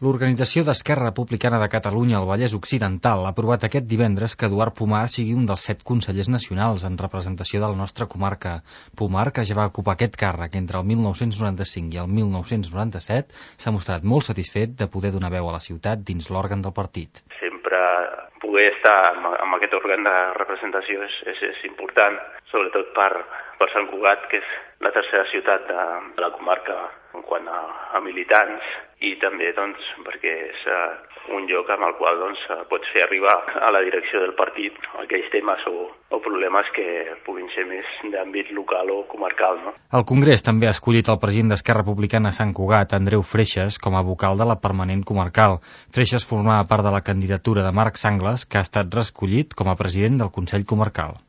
L'Organització d'Esquerra Republicana de Catalunya al Vallès Occidental ha aprovat aquest divendres que Eduard Pomar sigui un dels 7 consellers nacionals en representació de la nostra comarca. Pomar, que ja va ocupar aquest càrrec entre el 1995 i el 1997, s'ha mostrat molt satisfet de poder donar veu a la ciutat dins l'òrgan del partit. Sempre poder estar amb aquest òrgan de representació és important, sobretot per Sant Cugat, que és la tercera ciutat de la comarca en quant a militants, i també perquè és un lloc amb el qual pots fer arribar a la direcció del partit aquells temes o problemes que puguin ser més d'àmbit local o comarcal. No? El Congrés també ha escollit el president d'Esquerra Republicana a Sant Cugat, Andreu Freixas, com a vocal de la permanent comarcal. Freixas formava part de la candidatura de Marc Sanglas, que ha estat reescollit com a president del Consell Comarcal.